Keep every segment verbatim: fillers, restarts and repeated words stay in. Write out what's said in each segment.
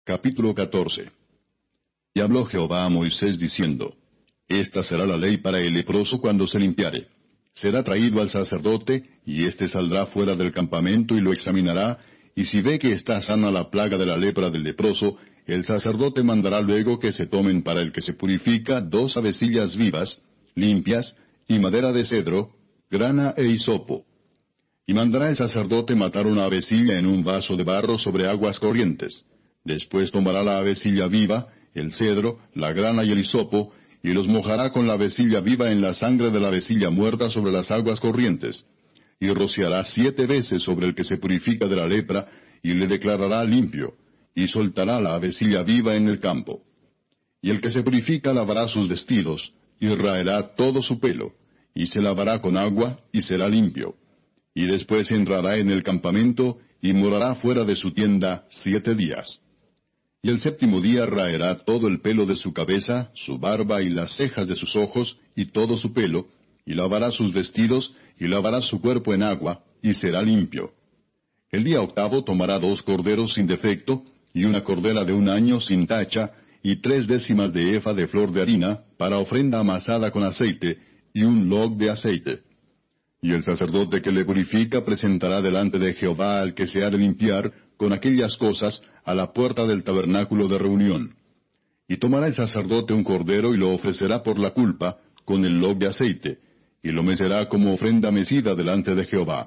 Capítulo catorce. Y habló Jehová a Moisés diciendo, Esta será la ley para el leproso cuando se limpiare. Será traído al sacerdote, y éste saldrá fuera del campamento y lo examinará, y si ve que está sana la plaga de la lepra del leproso, el sacerdote mandará luego que se tomen para el que se purifica dos avecillas vivas, limpias, y madera de cedro, grana e hisopo. Y mandará el sacerdote matar una avecilla en un vaso de barro sobre aguas corrientes. Después tomará la avecilla viva, el cedro, la grana y el hisopo, y los mojará con la avecilla viva en la sangre de la avecilla muerta sobre las aguas corrientes. Y rociará siete veces sobre el que se purifica de la lepra, y le declarará limpio, y soltará la avecilla viva en el campo. Y el que se purifica lavará sus vestidos, y raerá todo su pelo, y se lavará con agua, y será limpio. Y después entrará en el campamento, y morará fuera de su tienda siete días. Y el séptimo día raerá todo el pelo de su cabeza, su barba y las cejas de sus ojos, y todo su pelo, y lavará sus vestidos, y lavará su cuerpo en agua, y será limpio. El día octavo tomará dos corderos sin defecto, y una cordera de un año sin tacha, y tres décimas de efa de flor de harina, para ofrenda amasada con aceite, y un log de aceite. Y el sacerdote que le purifica presentará delante de Jehová al que se ha de limpiar, con aquellas cosas, a la puerta del tabernáculo de reunión. Y tomará el sacerdote un cordero y lo ofrecerá por la culpa, con el log de aceite, y lo mecerá como ofrenda mecida delante de Jehová.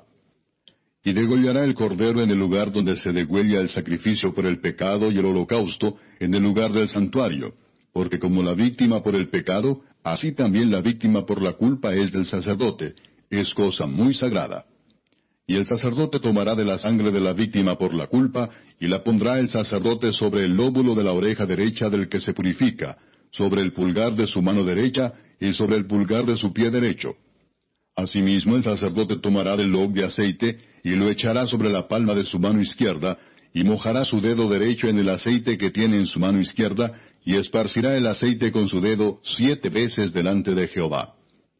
Y degollará el cordero en el lugar donde se degüella el sacrificio por el pecado y el holocausto, en el lugar del santuario, porque como la víctima por el pecado, así también la víctima por la culpa es del sacerdote, es cosa muy sagrada. Y el sacerdote tomará de la sangre de la víctima por la culpa, y la pondrá el sacerdote sobre el lóbulo de la oreja derecha del que se purifica, sobre el pulgar de su mano derecha, y sobre el pulgar de su pie derecho. Asimismo el sacerdote tomará del log de aceite, y lo echará sobre la palma de su mano izquierda, y mojará su dedo derecho en el aceite que tiene en su mano izquierda, y esparcirá el aceite con su dedo siete veces delante de Jehová.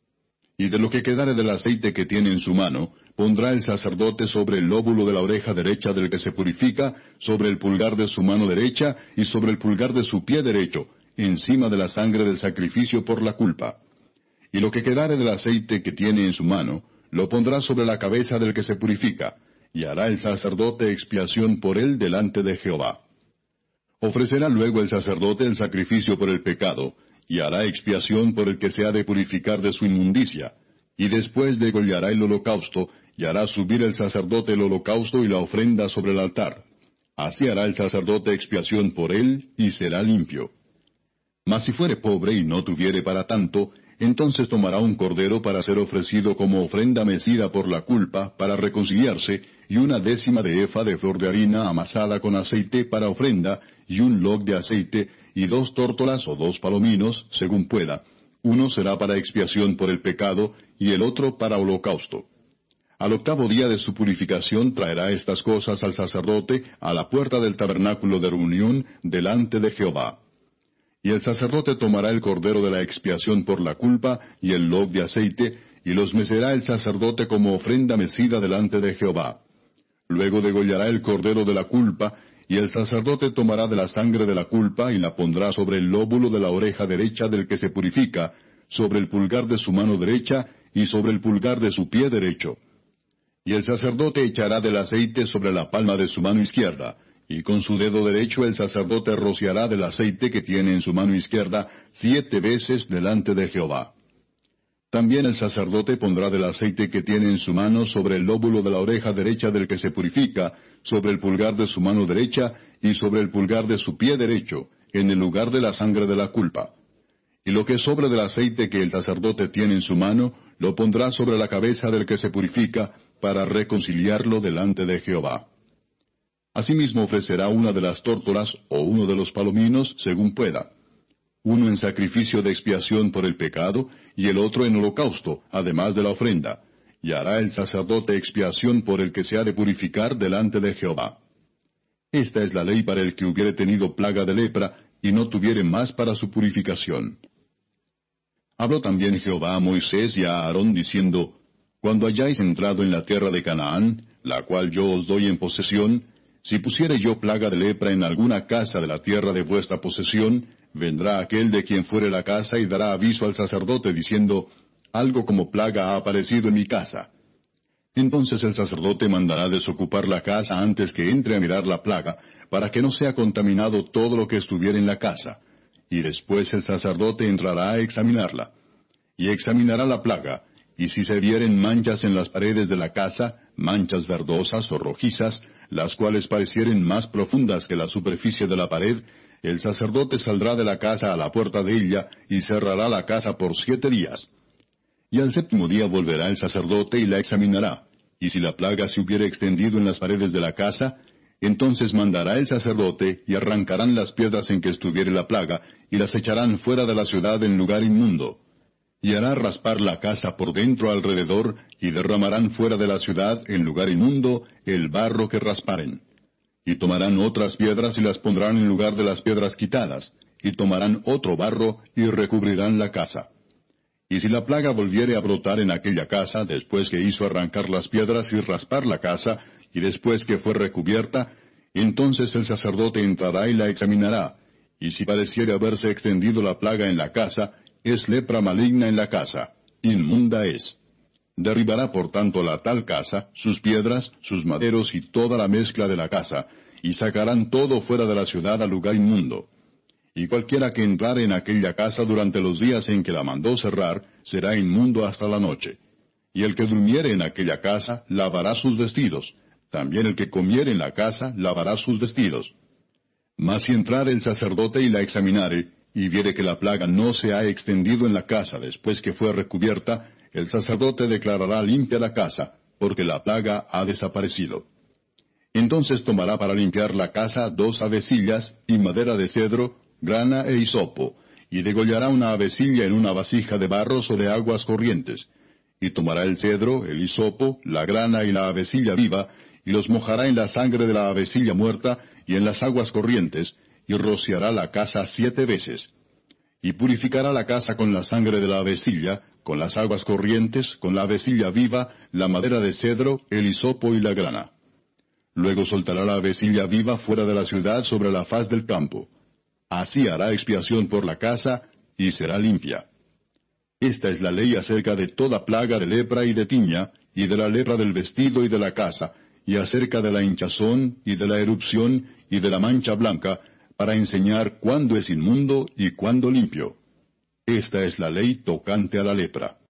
Y de lo que quedare del aceite que tiene en su mano, pondrá el sacerdote sobre el lóbulo de la oreja derecha del que se purifica, sobre el pulgar de su mano derecha, y sobre el pulgar de su pie derecho, encima de la sangre del sacrificio por la culpa. Y lo que quedare del aceite que tiene en su mano, lo pondrá sobre la cabeza del que se purifica, y hará el sacerdote expiación por él delante de Jehová. Ofrecerá luego el sacerdote el sacrificio por el pecado, y hará expiación por el que se ha de purificar de su inmundicia, y después degollará el holocausto, y hará subir el sacerdote el holocausto y la ofrenda sobre el altar. Así hará el sacerdote expiación por él, y será limpio. Mas si fuere pobre y no tuviere para tanto, entonces tomará un cordero para ser ofrecido como ofrenda mecida por la culpa, para reconciliarse, y una décima de efa de flor de harina amasada con aceite para ofrenda, y un log de aceite, y dos tórtolas o dos palominos, según pueda. Uno será para expiación por el pecado, y el otro para holocausto. Al octavo día de su purificación traerá estas cosas al sacerdote a la puerta del tabernáculo de reunión delante de Jehová. Y el sacerdote tomará el cordero de la expiación por la culpa y el log de aceite, y los mecerá el sacerdote como ofrenda mecida delante de Jehová. Luego degollará el cordero de la culpa, y el sacerdote tomará de la sangre de la culpa y la pondrá sobre el lóbulo de la oreja derecha del que se purifica, sobre el pulgar de su mano derecha y sobre el pulgar de su pie derecho. Y el sacerdote echará del aceite sobre la palma de su mano izquierda, y con su dedo derecho el sacerdote rociará del aceite que tiene en su mano izquierda siete veces delante de Jehová. También el sacerdote pondrá del aceite que tiene en su mano sobre el lóbulo de la oreja derecha del que se purifica, sobre el pulgar de su mano derecha y sobre el pulgar de su pie derecho, en el lugar de la sangre de la culpa. Y lo que sobre del aceite que el sacerdote tiene en su mano, lo pondrá sobre la cabeza del que se purifica, para reconciliarlo delante de Jehová. Asimismo ofrecerá una de las tórtolas o uno de los palominos, según pueda. Uno en sacrificio de expiación por el pecado, y el otro en holocausto, además de la ofrenda. Y hará el sacerdote expiación por el que se ha de purificar delante de Jehová. Esta es la ley para el que hubiere tenido plaga de lepra, y no tuviere más para su purificación. Habló también Jehová a Moisés y a Aarón, diciendo, Cuando hayáis entrado en la tierra de Canaán, la cual yo os doy en posesión, Si pusiere yo plaga de lepra en alguna casa de la tierra de vuestra posesión, vendrá aquel de quien fuere la casa y dará aviso al sacerdote, diciendo, algo como plaga ha aparecido en mi casa. Entonces el sacerdote mandará desocupar la casa antes que entre a mirar la plaga, para que no sea contaminado todo lo que estuviera en la casa. Y después el sacerdote entrará a examinarla. Y examinará la plaga, y si se vieren manchas en las paredes de la casa, manchas verdosas o rojizas, las cuales parecieren más profundas que la superficie de la pared, el sacerdote saldrá de la casa a la puerta de ella, y cerrará la casa por siete días. Y al séptimo día volverá el sacerdote y la examinará, y si la plaga se hubiere extendido en las paredes de la casa, entonces mandará el sacerdote, y arrancarán las piedras en que estuviere la plaga, y las echarán fuera de la ciudad en lugar inmundo. Y hará raspar la casa por dentro alrededor, y derramarán fuera de la ciudad, en lugar inmundo, el barro que rasparen. Y tomarán otras piedras y las pondrán en lugar de las piedras quitadas, y tomarán otro barro, y recubrirán la casa. Y si la plaga volviere a brotar en aquella casa, después que hizo arrancar las piedras y raspar la casa, y después que fue recubierta, entonces el sacerdote entrará y la examinará, y si pareciere haberse extendido la plaga en la casa, es lepra maligna en la casa, inmunda es. Derribará por tanto la tal casa, sus piedras, sus maderos y toda la mezcla de la casa, y sacarán todo fuera de la ciudad al lugar inmundo. Y cualquiera que entrare en aquella casa durante los días en que la mandó cerrar, será inmundo hasta la noche. Y el que durmiere en aquella casa, lavará sus vestidos. También el que comiere en la casa, lavará sus vestidos. Mas si entrare el sacerdote y la examinare, y viere que la plaga no se ha extendido en la casa después que fue recubierta, el sacerdote declarará limpia la casa, porque la plaga ha desaparecido. Entonces tomará para limpiar la casa dos avecillas y madera de cedro, grana e hisopo, y degollará una avecilla en una vasija de barro sobre aguas corrientes. Y tomará el cedro, el hisopo, la grana y la avecilla viva, y los mojará en la sangre de la avecilla muerta y en las aguas corrientes, y rociará la casa siete veces. Y purificará la casa con la sangre de la avecilla, con las aguas corrientes, con la avecilla viva, la madera de cedro, el hisopo y la grana. Luego soltará la avecilla viva fuera de la ciudad sobre la faz del campo. Así hará expiación por la casa, y será limpia. Esta es la ley acerca de toda plaga de lepra y de tiña, y de la lepra del vestido y de la casa, y acerca de la hinchazón, y de la erupción, y de la mancha blanca, para enseñar cuándo es inmundo y cuándo limpio. Esta es la ley tocante a la lepra.